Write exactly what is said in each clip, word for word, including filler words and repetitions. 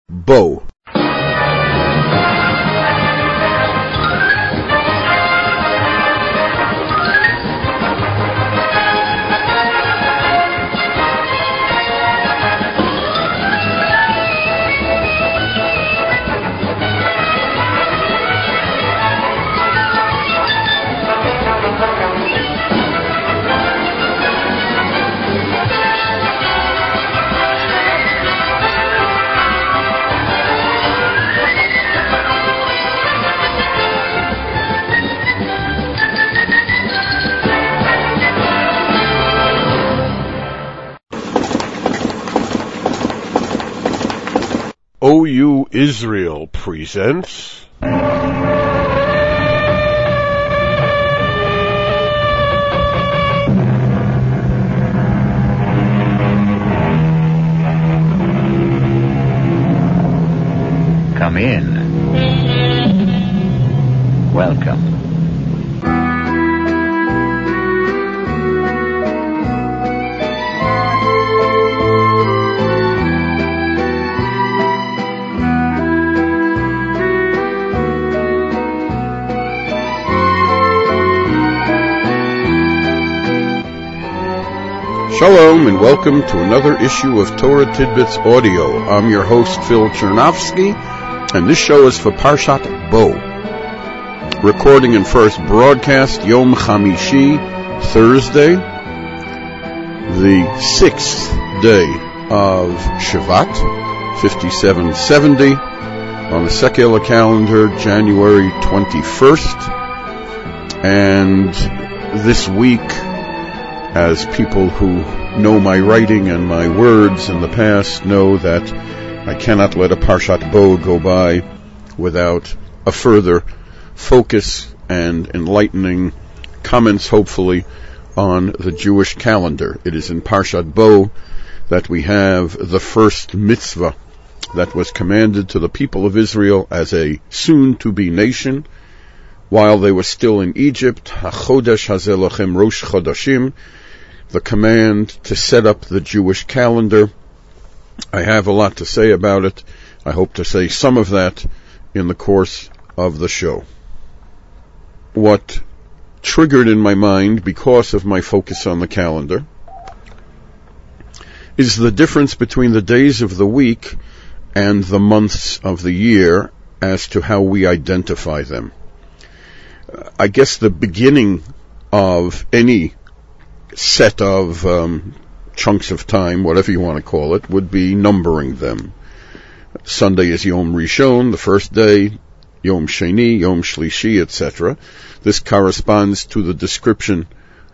Bo. O U Israel presents Come in. Welcome. Shalom and welcome to another issue of Torah Tidbits Audio. I'm your host Phil Chernovsky, and this show is for Parshat Bo. Recording and first broadcast Yom Chamishi, Thursday, the sixth day of Shevat, fifty-seven seventy, on the secular calendar, January twenty-first, and this week, as people who know my writing and my words in the past know that I cannot let a Parshat Bo go by without a further focus and enlightening comments, hopefully, on the Jewish calendar. It is in Parshat Bo that we have the first mitzvah that was commanded to the people of Israel as a soon-to-be nation while they were still in Egypt. HaChodesh hazeh lachem Rosh Chodashim, the command to set up the Jewish calendar. I have a lot to say about it. I hope to say some of that in the course of the show. What triggered in my mind, because of my focus on the calendar, is the difference between the days of the week and the months of the year as to how we identify them. I guess the beginning of any set of um, chunks of time, whatever you want to call it, would be numbering them. Sunday is Yom Rishon, the first day, Yom Sheni, Yom Shlishi, et cetera. This corresponds to the description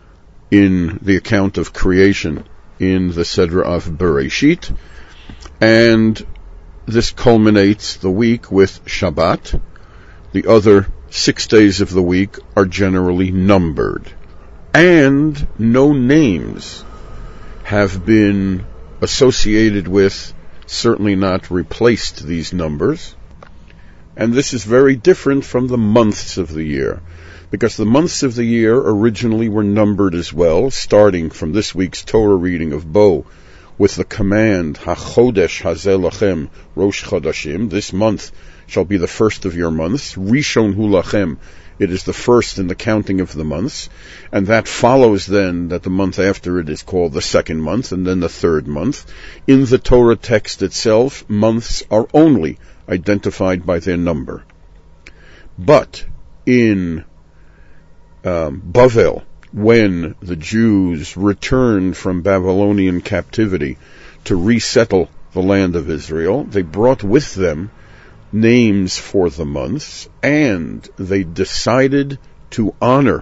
in the account of creation in the Sedra of Bereshit, and this culminates the week with Shabbat. The other six days of the week are generally numbered, and no names have been associated with, certainly not replaced these numbers. And this is very different from the months of the year, because the months of the year originally were numbered as well, starting from this week's Torah reading of Bo with the command, HaChodesh hazeh lachem Rosh Chodashim, this month shall be the first of your months, Rishon hu lachem, it is the first in the counting of the months, and that follows then that the month after it is called the second month, and then the third month. In the Torah text itself, months are only identified by their number. But in um, Bavel, when the Jews returned from Babylonian captivity to resettle the land of Israel, they brought with them names for the months, and they decided to honor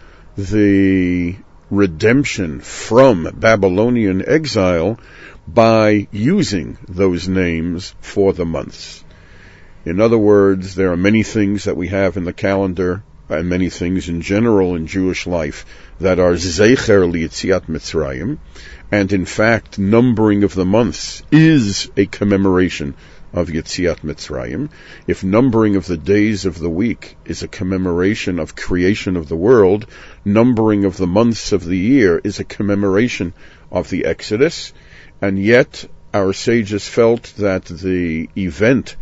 the redemption from Babylonian exile by using those names for the months. In other words, there are many things that we have in the calendar, and many things in general in Jewish life, that are Zecher L'Yetziat Mitzrayim, and in fact, numbering of the months is a commemoration of Yetziat Mitzrayim. If numbering of the days of the week is a commemoration of creation of the world, numbering of the months of the year is a commemoration of the Exodus, and yet our sages felt that the event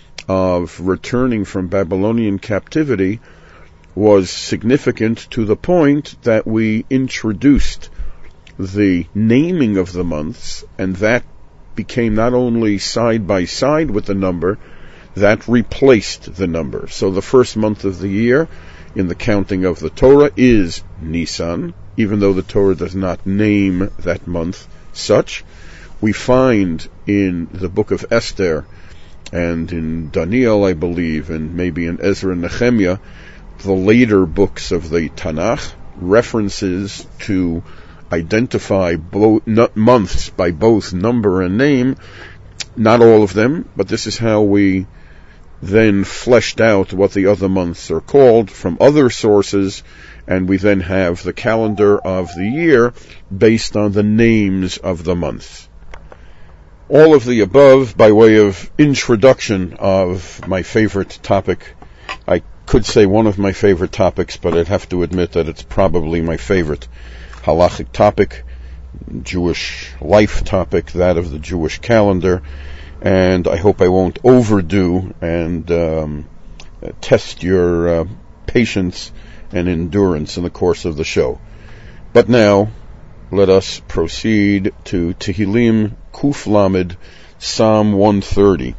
of returning from Babylonian captivity was significant to the point that we introduced the naming of the months, and that became not only side by side with the number, that replaced the number. So the first month of the year in the counting of the Torah is Nisan, even though the Torah does not name that month such. We find in the book of Esther and in Daniel, I believe, and maybe in Ezra and Nehemiah, the later books of the Tanakh, references to identify both months by both number and name. Not all of them, but this is how we then fleshed out what the other months are called from other sources, and we then have the calendar of the year based on the names of the months. All of the above by way of introduction of my favorite topic. I could say one of my favorite topics, but I'd have to admit that it's probably my favorite halachic topic, Jewish life topic, that of the Jewish calendar. And I hope I won't overdo and um, test your uh, patience and endurance in the course of the show. But now, let us proceed to Tehillim Kuf Lamed, Psalm one thirty.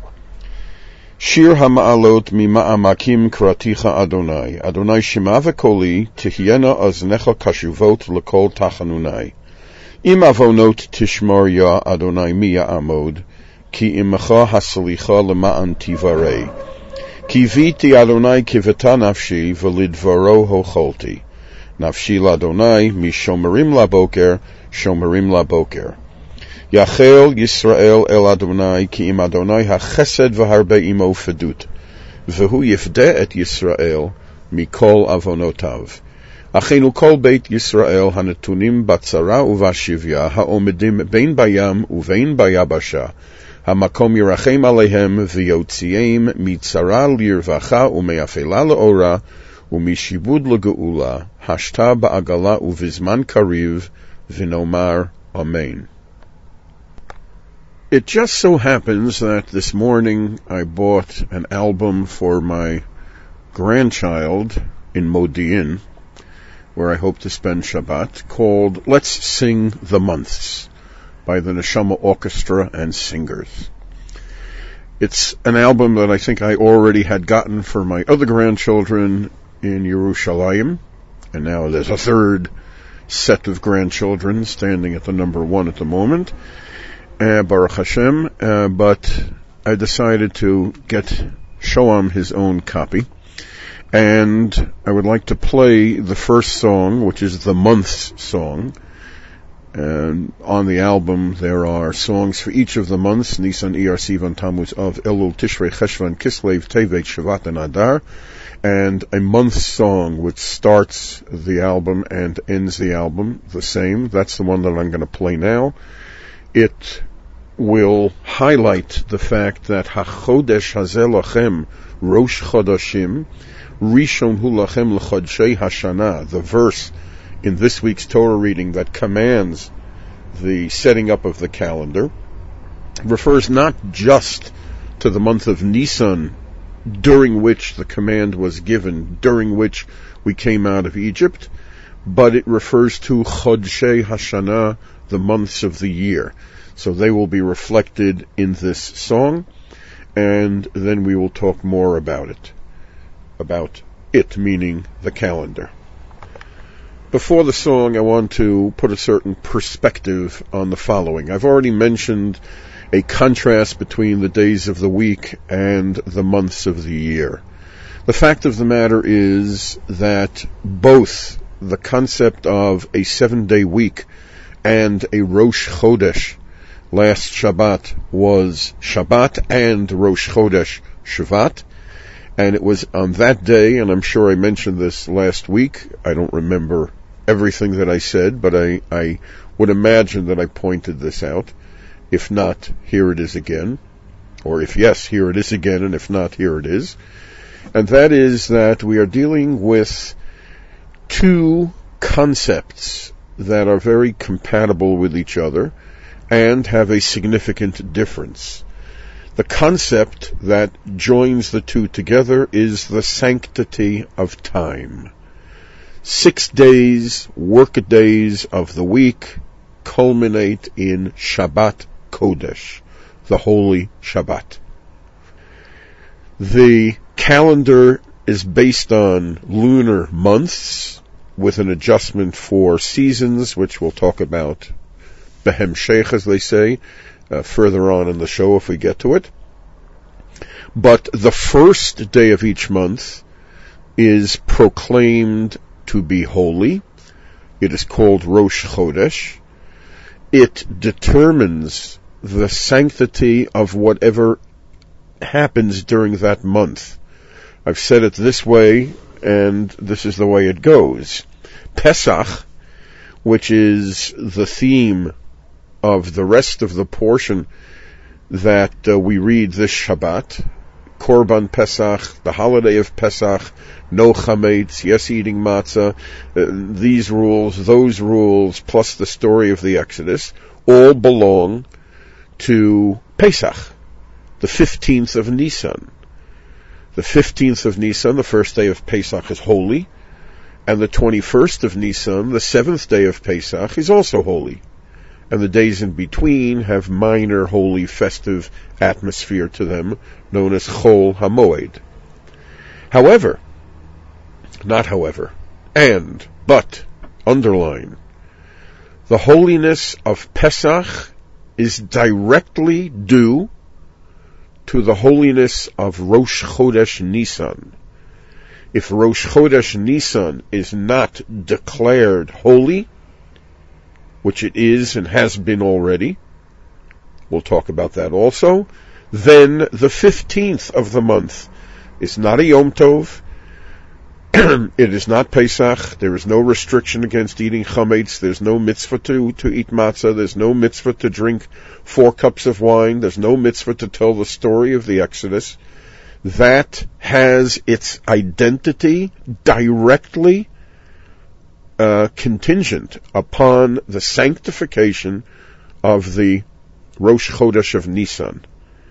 Shir HaMa'alot Mima'amakim Kraticha Adonai. Adonai Shema V'Koli, Tihyena Aznecha Kashuvot L'Kol Tachanunai. Im Avonot Tishmor Ya Adonai Mi Ya'amod. Ki imecha hasalicha lema'an tivarei. Ki viti Adonai kiveta nafshi v'lidvaro hocholti. Nafshi l'Adonai mishomerim laboker, shomerim laboker. Yachel Yisrael el Adonai ki im Adonai hachesed v'harbe imo fedut. V'hu yifde et Yisrael mikol avonotav. Achenu kol beit Yisrael hanetunim batzara uvashivya haomedim bein bayam uvein bayabasha. Hamakom yirachem alehem v'yotziim mitzara lirvacha umeafela leora umishibud legeula hashta ba'agala uvizman kariv v'nomar amen. It just so happens that this morning I bought an album for my grandchild in Modi'in, where I hope to spend Shabbat, called Let's Sing the Months, by the Neshama Orchestra and Singers. It's an album that I think I already had gotten for my other grandchildren in Yerushalayim, and now there's a third set of grandchildren standing at the number one at the moment, uh, Baruch Hashem, uh, but I decided to get Shoam his own copy, and I would like to play the first song, which is the month's song. And on the album there are songs for each of the months: Nisan, Iyar, Sivan, Tammuz, Av, Elul, Tishrei, Cheshvan, Kislev, Tevet, Shavat, and Adar, and a month song which starts the album and ends the album the same. That's the one that I'm going to play now. It will highlight the fact that HaChodesh Hazeh Lachem Rosh Chodashim Rishon Hu Lachem L'Chodshei Hashana, the verse in this week's Torah reading that commands the setting up of the calendar, refers not just to the month of Nisan, during which the command was given, during which we came out of Egypt, but it refers to Chodshei Hashanah, the months of the year. So they will be reflected in this song, and then we will talk more about it. About it, meaning the calendar. Before the song, I want to put a certain perspective on the following. I've already mentioned a contrast between the days of the week and the months of the year. The fact of the matter is that both the concept of a seven-day week and a Rosh Chodesh, last Shabbat, was Shabbat and Rosh Chodesh Shvat, and it was on that day, and I'm sure I mentioned this last week, I don't remember everything that I said, but I, I would imagine that I pointed this out. If not, here it is again. Or if yes, here it is again, and if not, here it is. And that is that we are dealing with two concepts that are very compatible with each other, and have a significant difference. The concept that joins the two together is the sanctity of time. Six days, work days of the week, culminate in Shabbat Kodesh, the holy Shabbat. The calendar is based on lunar months, with an adjustment for seasons, which we'll talk about behemshech, as they say, uh, further on in the show if we get to it. But the first day of each month is proclaimed to be holy. It is called Rosh Chodesh. It determines the sanctity of whatever happens during that month. I've said it this way, and this is the way it goes. Pesach, which is the theme of the rest of the portion that uh, we read this Shabbat, Korban Pesach, the holiday of Pesach, no chametz, yes eating matzah, uh, these rules, those rules, plus the story of the Exodus, all belong to Pesach, the fifteenth of Nisan. The fifteenth of Nisan, the first day of Pesach, is holy, and the twenty-first of Nisan, the seventh day of Pesach, is also holy. And the days in between have minor holy festive atmosphere to them, known as Chol HaMoed. However, not however, and, but, underline, the holiness of Pesach is directly due to the holiness of Rosh Chodesh Nisan. If Rosh Chodesh Nisan is not declared holy, which it is and has been already, we'll talk about that also, then the fifteenth of the month is not a Yom Tov, it is not Pesach, there is no restriction against eating chametz, there's no mitzvah to, to eat matzah, there's no mitzvah to drink four cups of wine, there's no mitzvah to tell the story of the Exodus. That has its identity directly uh, contingent upon the sanctification of the Rosh Chodesh of Nisan.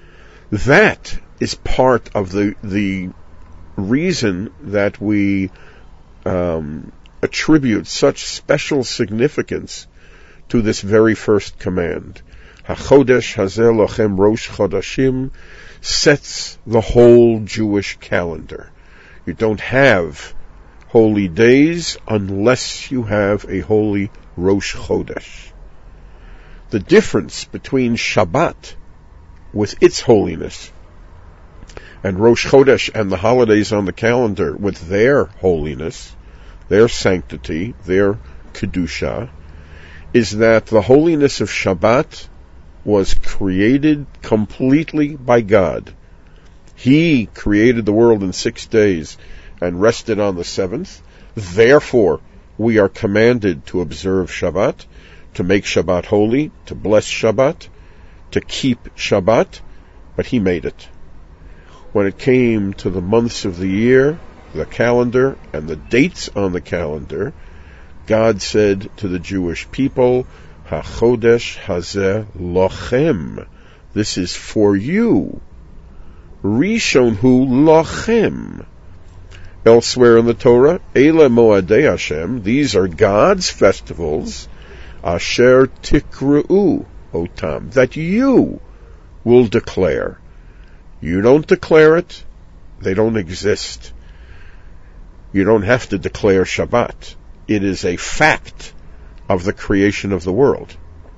That is part of the the reason that we um, attribute such special significance to this very first command. HaChodesh Hazeh Lochem Rosh Chodashim sets the whole Jewish calendar. You don't have holy days unless you have a holy Rosh Chodesh. The difference between Shabbat, with its holiness, and Rosh Chodesh and the holidays on the calendar with their holiness, their sanctity, their Kedusha, is that the holiness of Shabbat was created completely by God. He created the world in six days and rested on the seventh. Therefore, we are commanded to observe Shabbat, to make Shabbat holy, to bless Shabbat, to keep Shabbat, but He made it. When it came to the months of the year, the calendar, and the dates on the calendar, God said to the Jewish people, HaChodesh Hazeh Lochem. This is for you. Rishon Hu Lochem. Elsewhere in the Torah, Eile Moadei Hashem, these are God's festivals, Asher Tikru'u Otam, that you will declare. You don't declare it, they don't exist. You don't have to declare Shabbat. It is a fact of the creation of the world.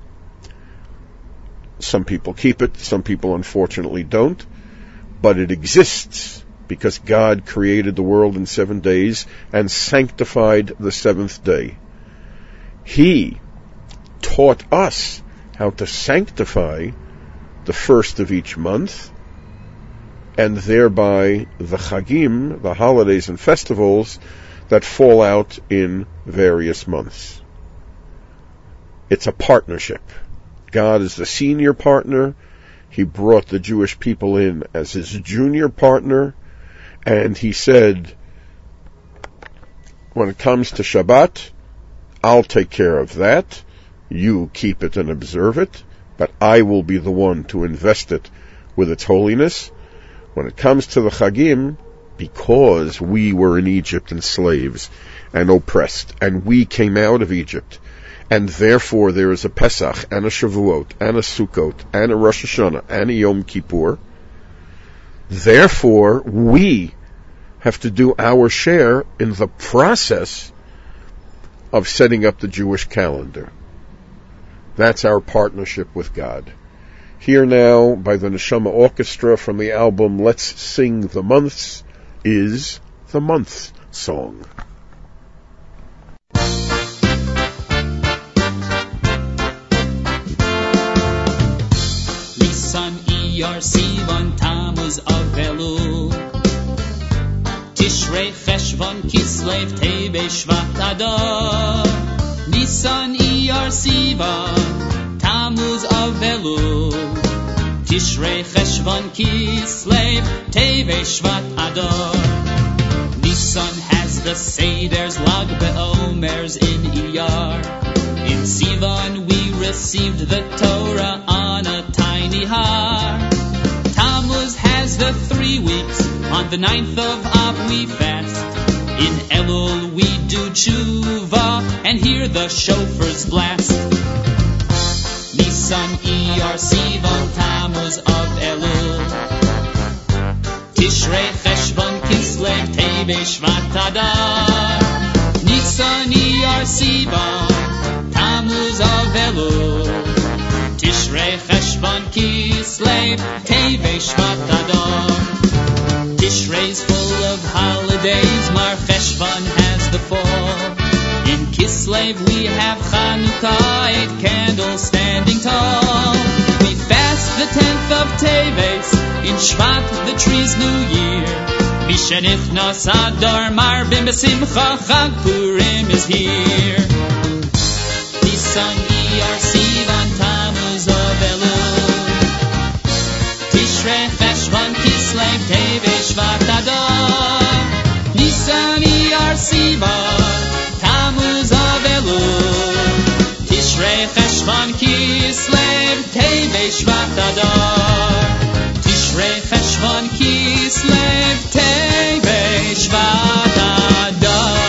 Some people keep it, some people unfortunately don't, but it exists because God created the world in seven days and sanctified the seventh day. He taught us how to sanctify the first of each month, and thereby the Chagim, the holidays and festivals that fall out in various months. It's a partnership. God is the senior partner. He brought the Jewish people in as his junior partner, and he said, when it comes to Shabbat, I'll take care of that. You keep it and observe it, but I will be the one to invest it with its holiness. When it comes to the Chagim, because we were in Egypt and slaves and oppressed, and we came out of Egypt, and therefore there is a Pesach, and a Shavuot, and a Sukkot, and a Rosh Hashanah, and a Yom Kippur, therefore we have to do our share in the process of setting up the Jewish calendar. That's our partnership with God. Here now, by the Neshama Orchestra from the album Let's Sing the Months, is the Months Song. Nisan, Iyar, Sivan, Tammuz, Av, Elul, Tishrei, Cheshvan, Kislev, Tevei, Shvat, Adar. Nisan, Iyar, Sivan, Tammuz, Av, Elul, Tishrei, Cheshvan, Kislev, Tevei, Shvat, Adar. Nisan has the Seders, Lag BeOmers in Iyar. In Sivan we received the Torah on a tiny har. Tammuz has the three weeks, on the ninth of Av we fast. In Elul we do tshuva, and hear the shofars blast. Nisan, Iyar, Sivan, Tammuz, Av, Elul, Tishrei, Cheshvan, Kislev, Tevei, Shvat, Adar. Nisan, Iyar, Sivan, Tammuz, Av, Elul, Tishrei, Cheshvan, Kislev, Tevei, Shvat, Adar. Tishrei's full of holidays, Mar Cheshvan has the fall. In Kislev we have Chanukah, eight candles standing tall. We fast the tenth of Teves, in Shvat the tree's new year. Mishenichnas Adar Marbim B'Simcha, Chag Purim is here. Nisan, Iyar, Sivan, Tammuz, Av, Elul, Tishrei, Cheshvan, Kislev, Tevei, Shvat, Adar. Nisan, Iyar, Sivan, Tammuz, Av, Elul, Tishrei, Cheshvan, Kislev, Tevei, Shvat, Adar. Tishrei, Cheshvan, Kislev, Tevei, Shvat, Adar.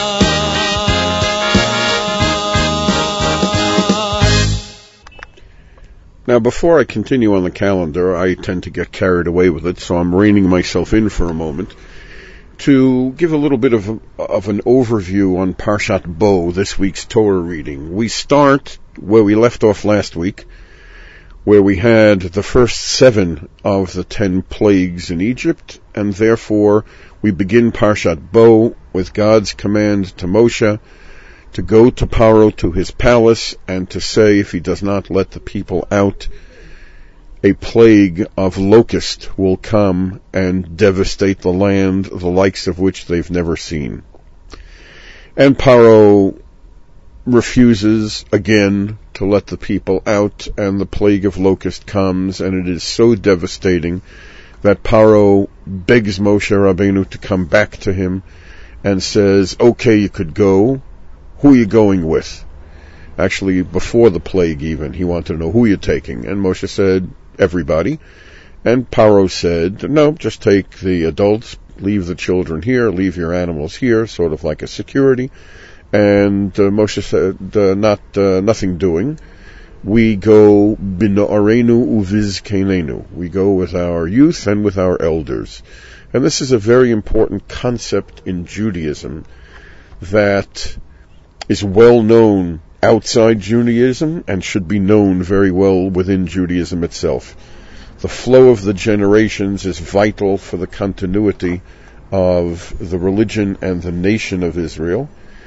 Now, before I continue on the calendar, I tend to get carried away with it, so I'm reining myself in for a moment to give a little bit of, of an overview on Parshat Bo, this week's Torah reading. We start where we left off last week, where we had the first seven of the ten plagues in Egypt, and therefore we begin Parshat Bo with God's command to Moshe to go to Paro, to his palace, and to say, if he does not let the people out, a plague of locust will come and devastate the land, the likes of which they've never seen. And Paro refuses again to let the people out, and the plague of locust comes, and it is so devastating that Paro begs Moshe Rabbeinu to come back to him and says, okay, you could go. Who are you going with? Actually, before the plague even, he wanted to know who you're taking. And Moshe said, everybody. And Paro said, no, just take the adults, leave the children here, leave your animals here, sort of like a security. And uh, Moshe said, uh, not uh, nothing doing. We go b'no'arenu uvizkenenu. We go with our youth and with our elders. And this is a very important concept in Judaism that is well known outside Judaism and should be known very well within Judaism itself. The flow of the generations is vital for the continuity of the religion and the nation of Israel.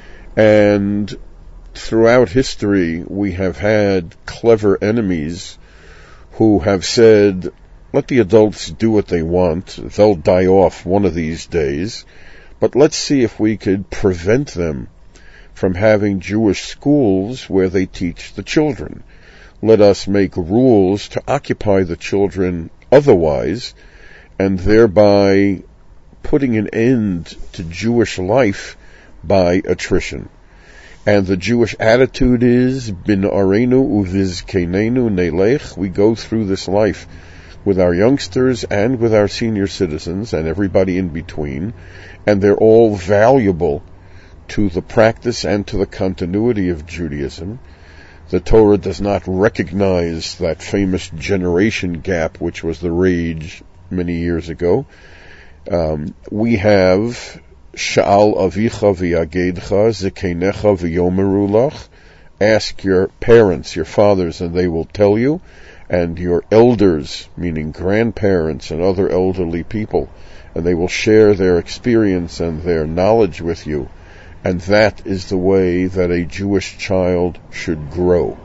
And throughout history, we have had clever enemies who have said, let the adults do what they want. They'll die off one of these days. But let's see if we could prevent them from having Jewish schools where they teach the children. Let us make rules to occupy the children otherwise, and thereby putting an end to Jewish life by attrition. And the Jewish attitude is, bin arenu uvizkenenu nelech. We go through this life with our youngsters and with our senior citizens and everybody in between, and they're all valuable to the practice and to the continuity of Judaism. The Torah does not recognize that famous generation gap, which was the rage many years ago. Um, we have Sha'al avicha v'yagedcha zikenecha v'yomeru lach. Ask your parents, your fathers, and they will tell you, and your elders, meaning grandparents and other elderly people, and they will share their experience and their knowledge with you. And that is the way that a Jewish child should grow.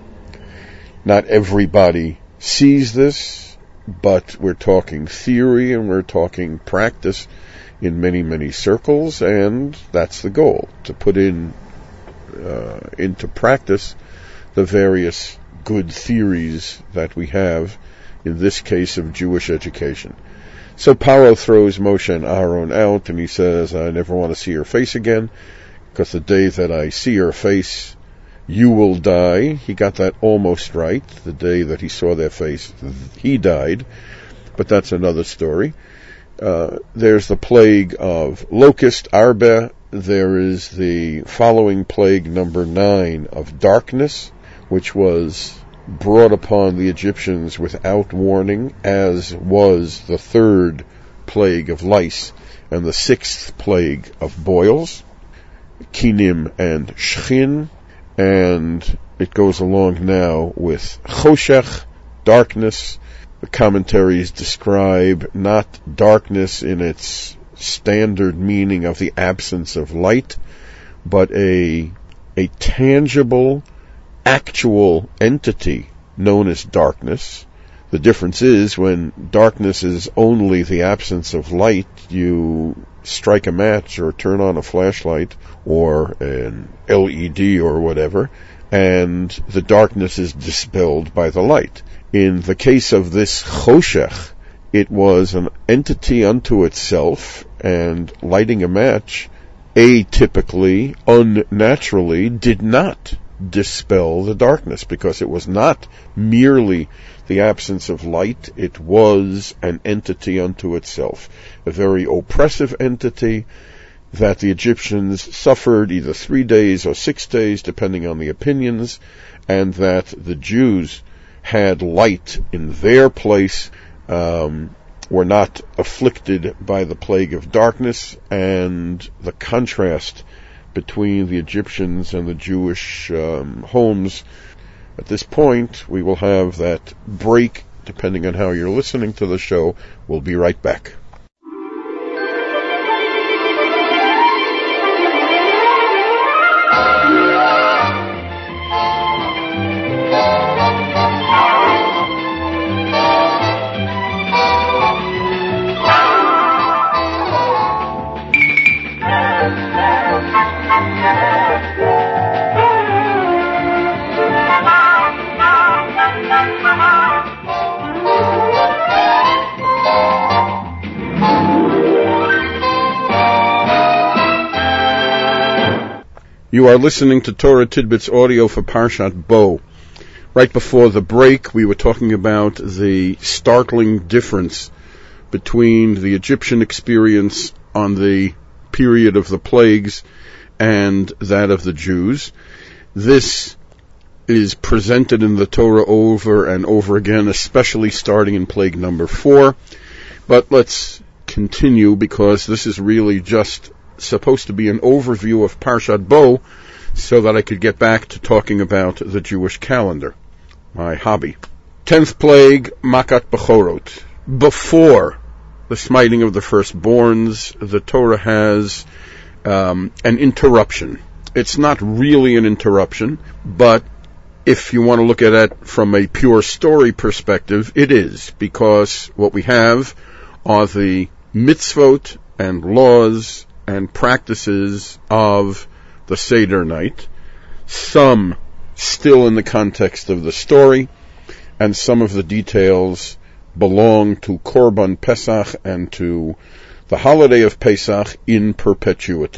Not everybody sees this, but we're talking theory and we're talking practice in many, many circles, and that's the goal, to put in uh, into practice the various good theories that we have, in this case of Jewish education. So Paro throws Moshe and Aaron out, and he says, I never want to see your face again, because the day that I see your face, you will die. He got that almost right. The day that he saw their face, he died. But that's another story. Uh, there's the plague of locust, arbe. There is the following plague, number nine, of darkness, which was brought upon the Egyptians without warning, as was the third plague of lice and the sixth plague of boils, kinim and shchin. And it goes along now with choshech, darkness. The commentaries describe not darkness in its standard meaning of the absence of light, but a a tangible, actual entity known as darkness. The difference is, when darkness is only the absence of light, you strike a match or turn on a flashlight or an L E D or whatever, and the darkness is dispelled by the light. In the case of this choshech, it was an entity unto itself, and lighting a match, atypically, unnaturally, did not dispel the darkness, because it was not merely the absence of light, it was an entity unto itself, a very oppressive entity that the Egyptians suffered either three days or six days, depending on the opinions, and that the Jews had light in their place, um, were not afflicted by the plague of darkness. And the contrast between the Egyptians and the Jewish um, homes. At this point, we will have that break, depending on how you're listening to the show. We'll be right back. You are listening to Torah Tidbits audio for Parshat Bo. Right before the break, we were talking about the startling difference between the Egyptian experience on the period of the plagues and that of the Jews. This is presented in the Torah over and over again, especially starting in plague number four. But let's continue, because this is really just supposed to be an overview of Parshat Bo, so that I could get back to talking about the Jewish calendar, my hobby. Tenth plague, Makat Bechorot. Before the smiting of the firstborns, the Torah has um, an interruption. It's not really an interruption, but if you want to look at it from a pure story perspective, it is, because what we have are the mitzvot and laws and practices of the Seder night, some still in the context of the story, and some of the details belong to Korban Pesach and to the holiday of Pesach in perpetuity.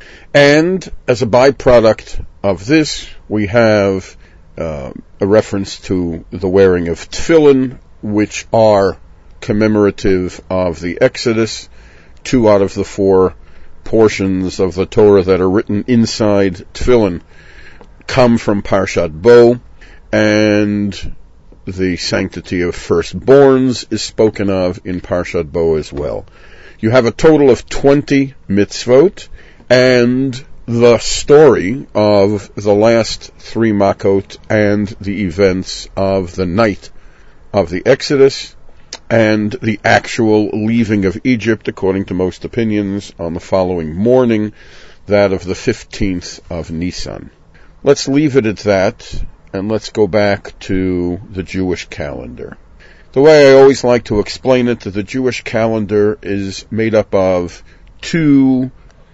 And as a byproduct of this, we have uh, a reference to the wearing of tefillin, which are commemorative of the Exodus. Two out of the four portions of the Torah that are written inside tefillin come from Parshat Bo, and the sanctity of firstborns is spoken of in Parshat Bo as well. You have a total of twenty mitzvot, and the story of the last three Makot and the events of the night of the Exodus and the actual leaving of Egypt, according to most opinions, on the following morning, that of the fifteenth of Nisan. Let's leave it at that, and let's go back to the Jewish calendar. The way I always like to explain it, that the Jewish calendar is made up of two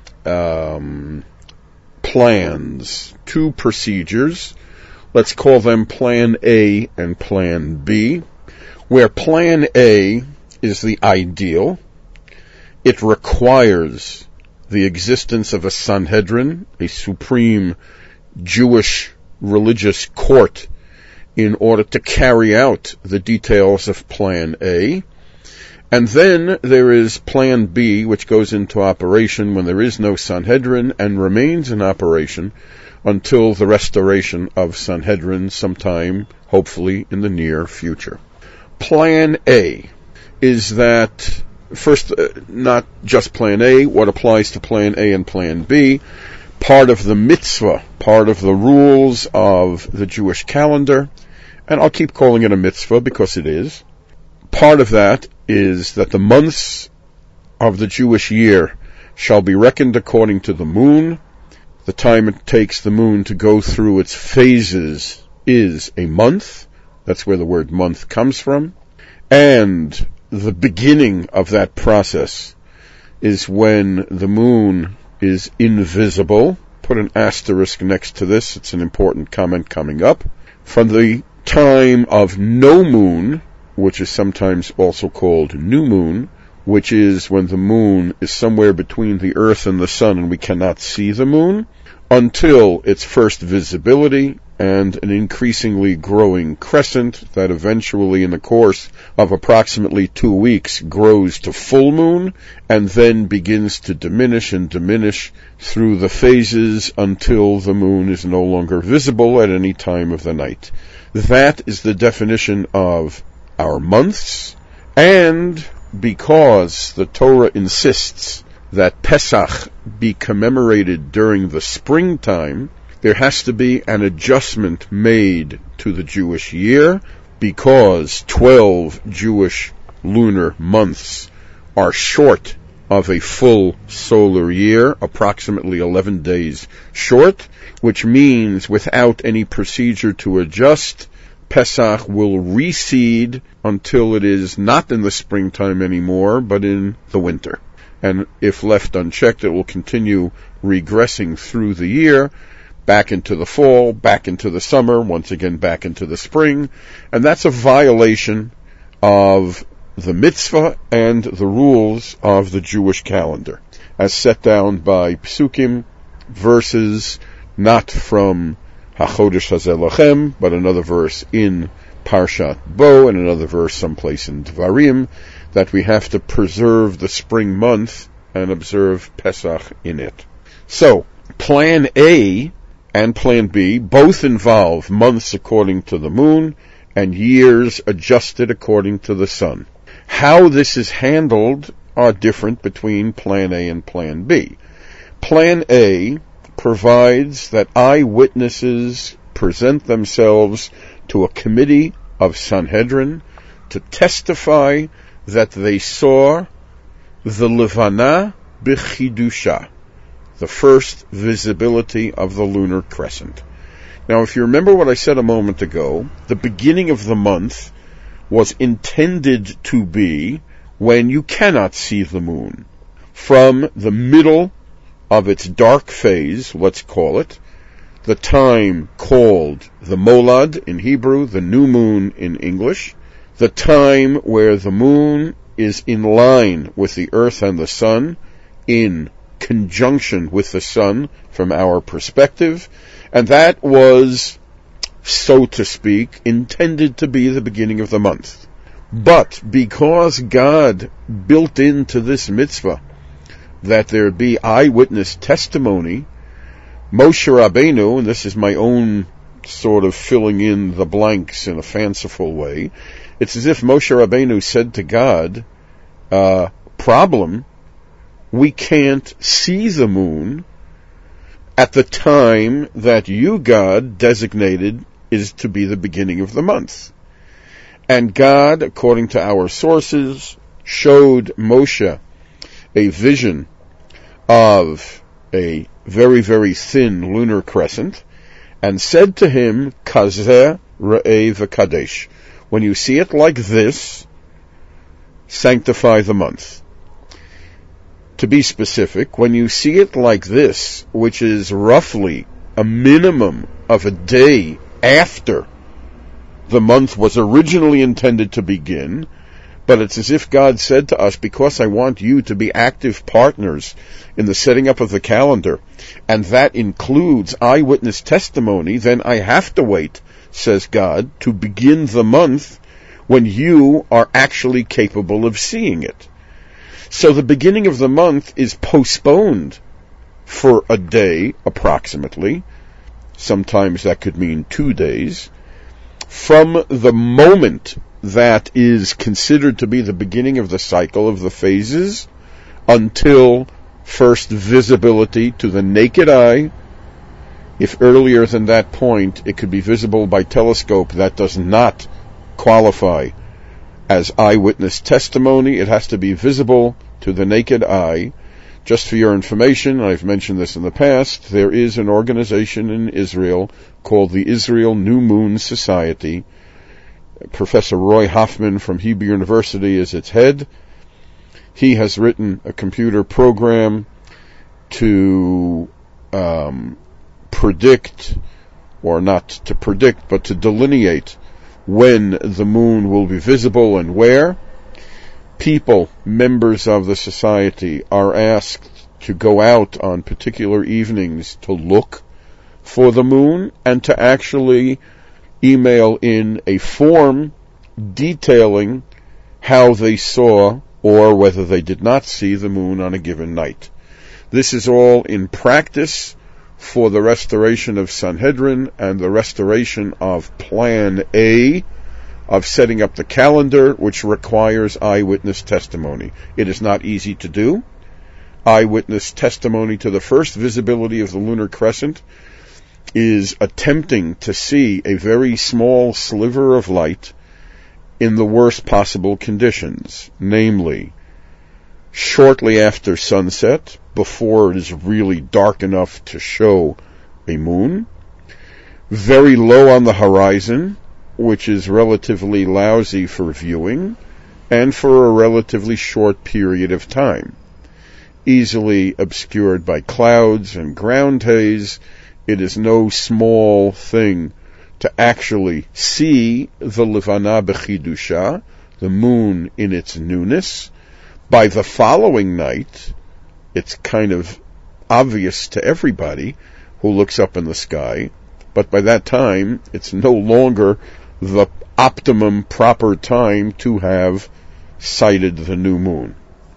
um, plans, two procedures. Let's call them Plan A and Plan B, where Plan A is the ideal. It requires the existence of a Sanhedrin, a supreme Jewish religious court, in order to carry out the details of Plan A. And then there is Plan B, which goes into operation when there is no Sanhedrin and remains in operation until the restoration of Sanhedrin sometime, hopefully in the near future. Plan A is that, first, uh, not just Plan A, what applies to Plan A and Plan B, part of the mitzvah, part of the rules of the Jewish calendar, and I'll keep calling it a mitzvah because it is. Part of that is that the months of the Jewish year shall be reckoned according to the moon. The time it takes the moon to go through its phases is a month. That's where the word month comes from. And the beginning of that process is when the moon is invisible. Put an asterisk next to this. It's an important comment coming up. From the time of no moon, which is sometimes also called new moon, which is when the moon is somewhere between the earth and the sun and we cannot see the moon, until its first visibility and an increasingly growing crescent that eventually in the course of approximately two weeks grows to full moon and then begins to diminish and diminish through the phases until the moon is no longer visible at any time of the night. That is the definition of our months, and because the Torah insists that Pesach be commemorated during the springtime, there has to be an adjustment made to the Jewish year, because twelve Jewish lunar months are short of a full solar year, approximately eleven days short, which means without any procedure to adjust, Pesach will recede until it is not in the springtime anymore, but in the winter. And if left unchecked, it will continue regressing through the year, back into the fall, back into the summer, once again back into the spring. And that's a violation of the mitzvah and the rules of the Jewish calendar, as set down by Psukim, verses not from HaChodesh Hazeh Lachem, but another verse in Parshat Bo and another verse someplace in Dvarim, that we have to preserve the spring month and observe Pesach in it. So, Plan A and Plan B both involve months according to the moon and years adjusted according to the sun. How this is handled are different between Plan A and Plan B. Plan A provides that eyewitnesses present themselves to a committee of Sanhedrin to testify that they saw the Levana B'chidusha, the first visibility of the lunar crescent. Now, if you remember what I said a moment ago, the beginning of the month was intended to be when you cannot see the moon. From the middle of its dark phase, let's call it, the time called the Molad in Hebrew, the new moon in English, the time where the moon is in line with the earth and the sun in conjunction with the sun from our perspective, and that was, so to speak, intended to be the beginning of the month. But because God built into this mitzvah that there be eyewitness testimony, Moshe Rabbeinu, and this is my own sort of filling in the blanks in a fanciful way, it's as if Moshe Rabbeinu said to God, uh, problem, we can't see the moon at the time that you, God, designated is to be the beginning of the month. And God, according to our sources, showed Moshe a vision of a very, very thin lunar crescent, and said to him, Kazeh Re'eh V'Kadesh, when you see it like this, sanctify the month. To be specific, when you see it like this, which is roughly a minimum of a day after the month was originally intended to begin, but it's as if God said to us, because I want you to be active partners in the setting up of the calendar, and that includes eyewitness testimony, then I have to wait, says God, to begin the month when you are actually capable of seeing it. So the beginning of the month is postponed for a day, approximately. Sometimes that could mean two days. From the moment that is considered to be the beginning of the cycle of the phases until first visibility to the naked eye. If earlier than that point it could be visible by telescope, that does not qualify as eyewitness testimony. It has to be visible to the naked eye. Just for your information, I've mentioned this in the past, there is an organization in Israel called the Israel New Moon Society. Professor Roy Hoffman from Hebrew University is its head. He has written a computer program to um, predict, or not to predict, but to delineate when the moon will be visible and where. People, members of the society, are asked to go out on particular evenings to look for the moon and to actually email in a form detailing how they saw or whether they did not see the moon on a given night. This is all in practice for the restoration of Sanhedrin and the restoration of Plan A of setting up the calendar, which requires eyewitness testimony. It is not easy to do. Eyewitness testimony to the first visibility of the lunar crescent is attempting to see a very small sliver of light in the worst possible conditions, namely, shortly after sunset, before it is really dark enough to show a moon, very low on the horizon, which is relatively lousy for viewing, and for a relatively short period of time. Easily obscured by clouds and ground haze, it is no small thing to actually see the Levana B'Chidusha, the moon in its newness. By the following night, it's kind of obvious to everybody who looks up in the sky, but by that time, it's no longer the optimum proper time to have sighted the new moon.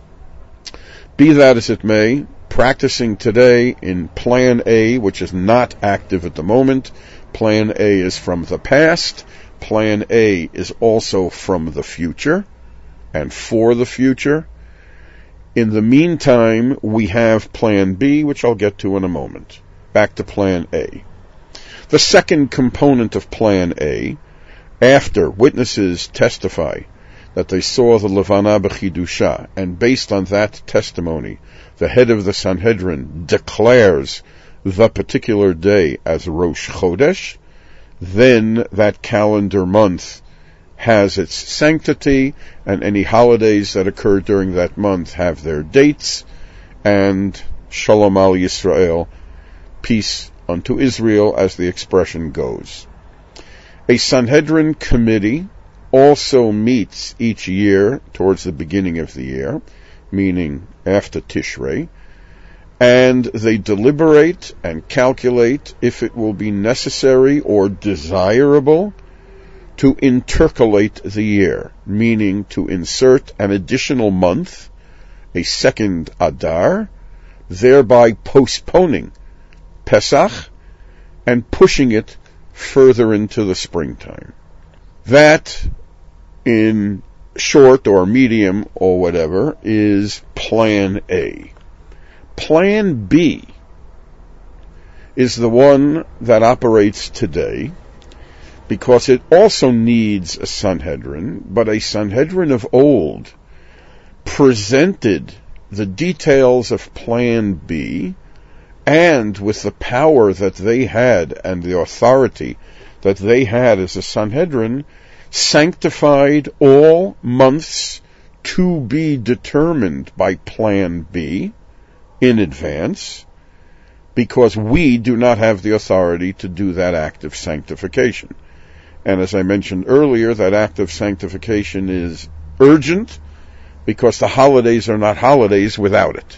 Be that as it may, practicing today in Plan A, which is not active at the moment. Plan A is from the past. Plan A is also from the future and for the future. In the meantime, we have Plan B, which I'll get to in a moment. Back to Plan A. The second component of Plan A, after witnesses testify that they saw the Levana B'Chidusha, and based on that testimony, the head of the Sanhedrin declares the particular day as Rosh Chodesh, then that calendar month has its sanctity, and any holidays that occur during that month have their dates, and Shalom al Yisrael, peace unto Israel, as the expression goes. A Sanhedrin committee also meets each year towards the beginning of the year, meaning after Tishrei, and they deliberate and calculate if it will be necessary or desirable to intercalate the year, meaning to insert an additional month, a second Adar, thereby postponing Pesach and pushing it further into the springtime. That, in short or medium or whatever, is Plan A. Plan B is the one that operates today, because it also needs a Sanhedrin, but a Sanhedrin of old presented the details of Plan B, and with the power that they had and the authority that they had as a Sanhedrin, sanctified all months to be determined by Plan B in advance, because we do not have the authority to do that act of sanctification. And as I mentioned earlier, that act of sanctification is urgent, because the holidays are not holidays without it.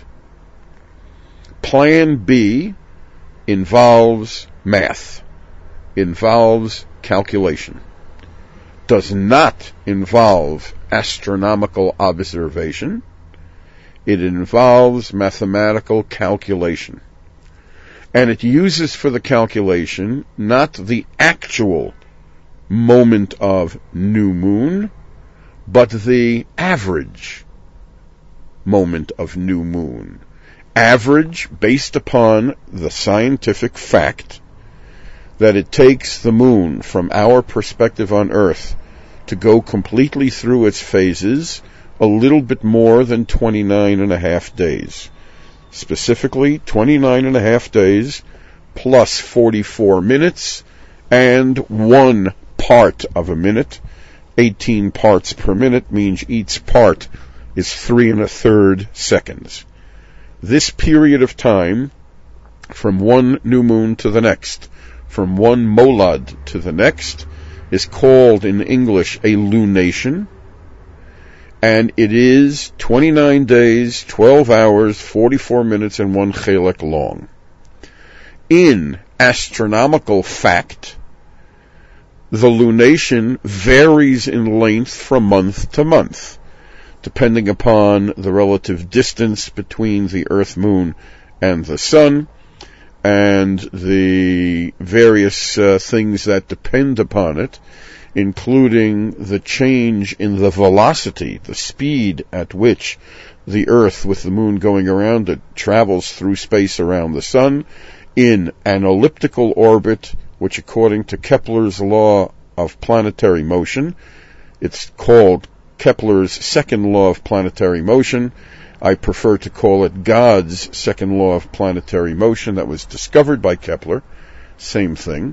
Plan B involves math, involves calculation, does not involve astronomical observation. It involves mathematical calculation. And it uses for the calculation not the actual moment of new moon, but the average moment of new moon. Average based upon the scientific fact that it takes the moon, from our perspective on Earth, to go completely through its phases a little bit more than twenty-nine and a half days. Specifically, twenty-nine and a half days plus forty-four minutes and one part of a minute. eighteen parts per minute means each part is three and a third seconds. This period of time, from one new moon to the next, from one molad to the next, is called in English a lunation, and it is twenty-nine days, twelve hours, forty-four minutes, and one chelek long. In astronomical fact, the lunation varies in length from month to month, depending upon the relative distance between the Earth, Moon, and the Sun, and the various uh, things that depend upon it, including the change in the velocity, the speed at which the Earth, with the Moon going around it, travels through space around the Sun in an elliptical orbit, which according to Kepler's law of planetary motion, it's called Kepler's second law of planetary motion. I prefer to call it God's second law of planetary motion that was discovered by Kepler. Same thing.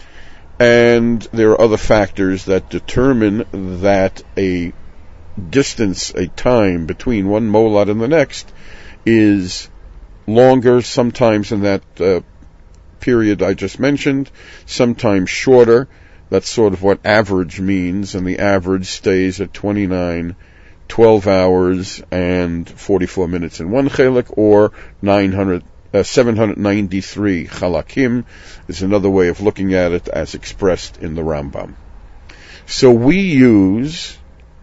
And there are other factors that determine that a distance, a time between one molad and the next is longer, sometimes in that uh, period I just mentioned, sometimes shorter. That's sort of what average means, and the average stays at twenty-nine, twelve hours and forty-four minutes in one chelek, or nine hundred, uh, seven hundred ninety-three chalakim is another way of looking at it as expressed in the Rambam. So we use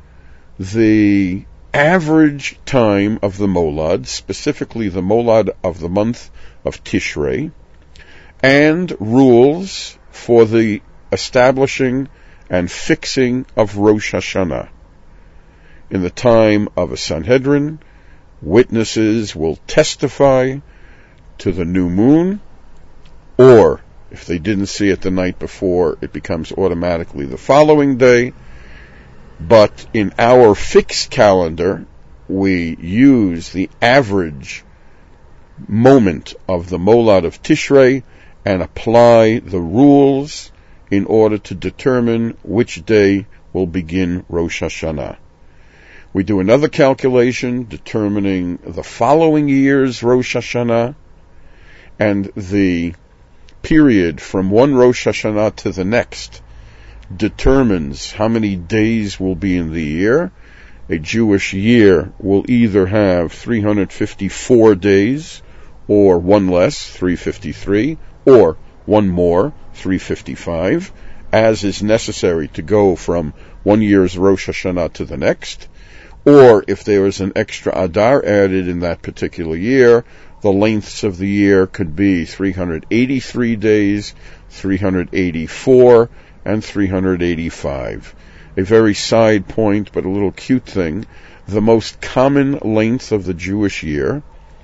the average time of the molad, specifically the molad of the month of Tishrei, and rules for the establishing and fixing of Rosh Hashanah. In the time of a Sanhedrin, witnesses will testify to the new moon, or if they didn't see it the night before, it becomes automatically the following day. But in our fixed calendar, we use the average moment of the molad of Tishrei and apply the rules in order to determine which day will begin Rosh Hashanah. We do another calculation determining the following year's Rosh Hashanah, and the period from one Rosh Hashanah to the next determines how many days will be in the year. A Jewish year will either have three hundred fifty-four days or one less, three fifty-three, or one more, three fifty-five, as is necessary to go from one year's Rosh Hashanah to the next, or if there is an extra Adar added in that particular year, the lengths of the year could be three hundred eighty-three days, three hundred eighty-four, and three hundred eighty-five. A very side point, but a little cute thing, the most common length of the Jewish year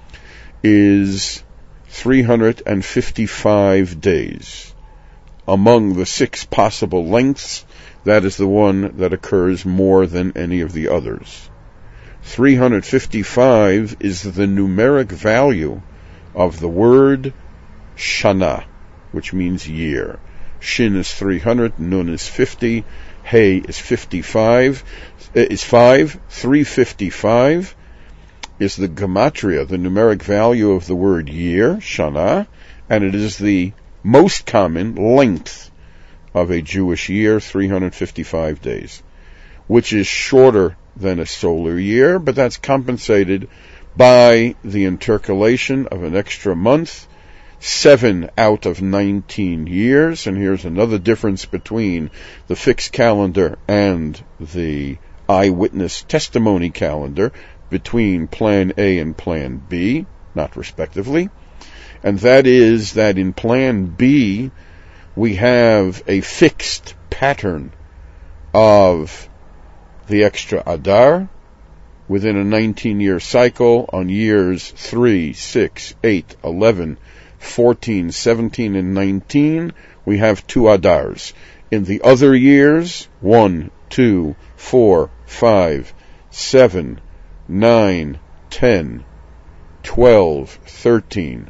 is three hundred fifty-five days. Among the six possible lengths, that is the one that occurs more than any of the others. three hundred fifty-five is the numeric value of the word Shana, which means year. Shin is three hundred, Nun is fifty, Hey is fifty-five, is five, three fifty-five is the gematria, the numeric value of the word year, Shana, and it is the most common length of a Jewish year, three hundred fifty-five days, which is shorter than a solar year, but that's compensated by the intercalation of an extra month, seven out of nineteen years, and here's another difference between the fixed calendar and the eyewitness testimony calendar, between Plan A and Plan B, not respectively, and that is that in Plan B we have a fixed pattern of the extra Adar within a nineteen-year cycle on years three, six, eight, eleven, fourteen, seventeen, and nineteen, we have two Adars. In the other years, one, two, four, five, seven, nine, ten, twelve, thirteen,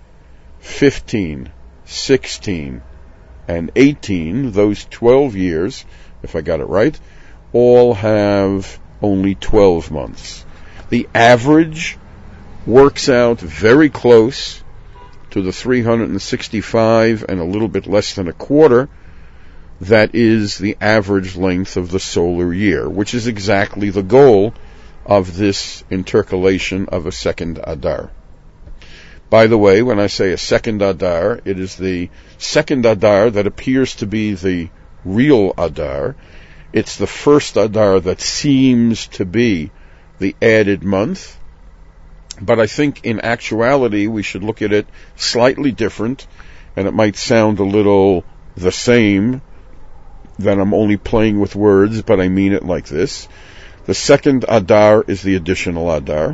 fifteen, sixteen, and eighteen, those twelve years, if I got it right, all have only twelve months. The average works out very close to the three hundred sixty-five and a little bit less than a quarter. That is the average length of the solar year, which is exactly the goal of this intercalation of a second Adar. By the way, when I say a second Adar, it is the second Adar that appears to be the real Adar. It's the first Adar that seems to be the added month. But I think in actuality we should look at it slightly different, and it might sound a little the same, that I'm only playing with words, but I mean it like this. The second Adar is the additional Adar,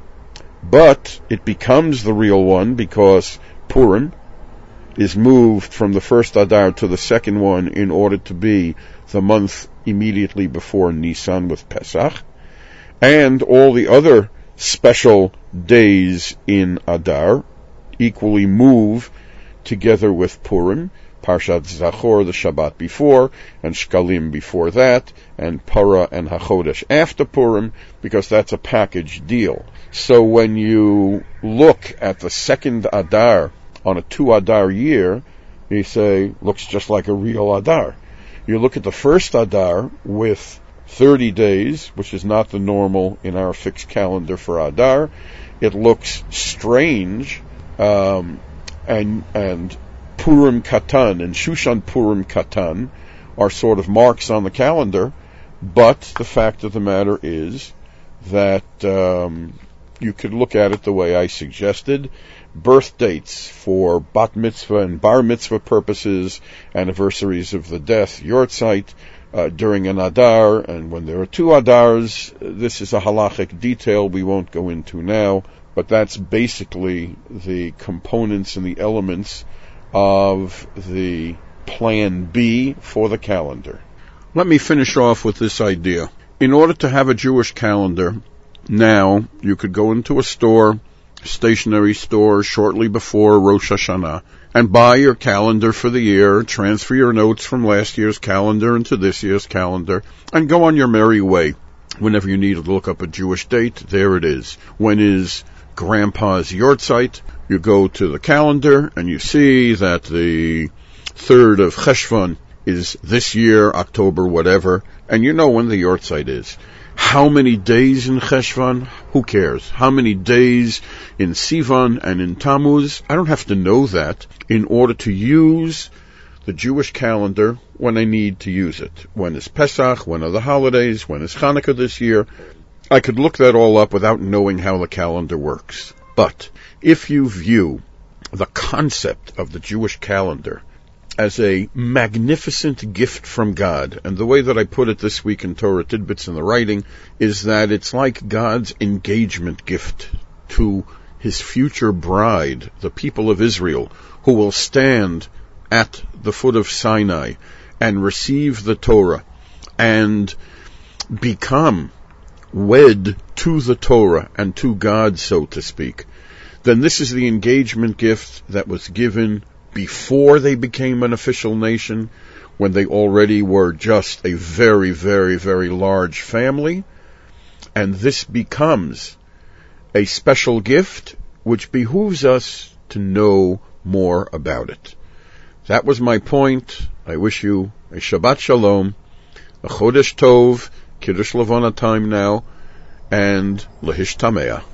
but it becomes the real one because Purim is moved from the first Adar to the second one in order to be the month immediately before Nisan with Pesach, and all the other special days in Adar equally move together with Purim. Parshat Zachor, the Shabbat before, and Shkalim before that, and Para and HaChodesh after Purim, because that's a package deal. So when you look at the second Adar on a two Adar year, you say, looks just like a real Adar. You look at the first Adar with thirty days, which is not the normal in our fixed calendar for Adar. It looks strange, um, and and Purim Katan and Shushan Purim Katan are sort of marks on the calendar, but the fact of the matter is that um, you could look at it the way I suggested. Birth dates for bat mitzvah and bar mitzvah purposes, anniversaries of the death, yortzeit, uh, during an Adar, and when there are two Adars, this is a halachic detail we won't go into now, but that's basically the components and the elements of the Plan B for the calendar. Let me finish off with this idea. In order to have a Jewish calendar, now you could go into a store, a stationery store, shortly before Rosh Hashanah, and buy your calendar for the year, transfer your notes from last year's calendar into this year's calendar, and go on your merry way. Whenever you need to look up a Jewish date, there it is. When is Grandpa's yortzeit? You go to the calendar and you see that the third of Cheshvan is this year, October, whatever, and you know when the yortzeit is. How many days in Cheshvan? Who cares? How many days in Sivan and in Tammuz? I don't have to know that in order to use the Jewish calendar when I need to use it. When is Pesach? When are the holidays? When is Hanukkah this year? I could look that all up without knowing how the calendar works. But if you view the concept of the Jewish calendar as a magnificent gift from God, and the way that I put it this week in Torah Tidbits in the writing is that it's like God's engagement gift to his future bride, the people of Israel, who will stand at the foot of Sinai and receive the Torah and become wed to the Torah and to God, so to speak. Then this is the engagement gift that was given before they became an official nation, when they already were just a very, very, very large family. And this becomes a special gift which behooves us to know more about it. That was my point. I wish you a Shabbat Shalom, a Chodesh Tov, Kiddush Levana time now, and Lehishtameah.